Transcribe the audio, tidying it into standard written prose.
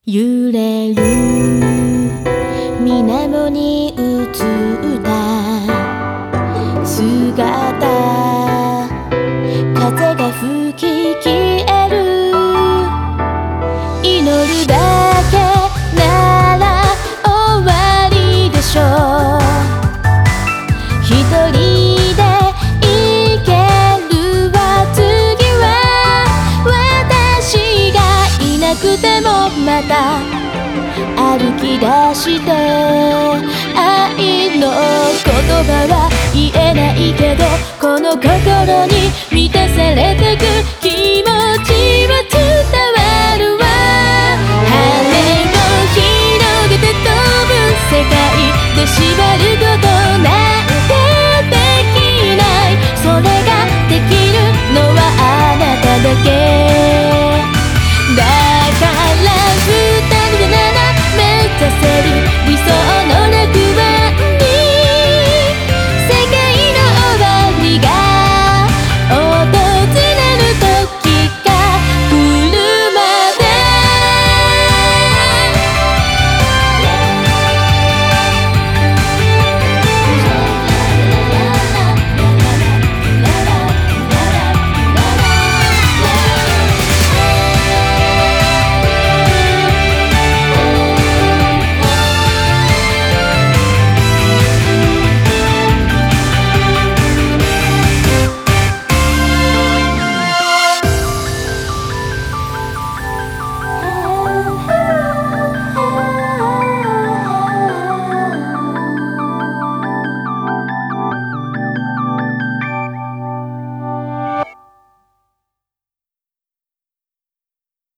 揺れる水面に映った姿、風が吹き消える。祈るだけなら終わりでしょう。一人で行けるわ。次は私がいなくてもまた歩き出して、愛の言葉は言えないけどこの心に満たされてく。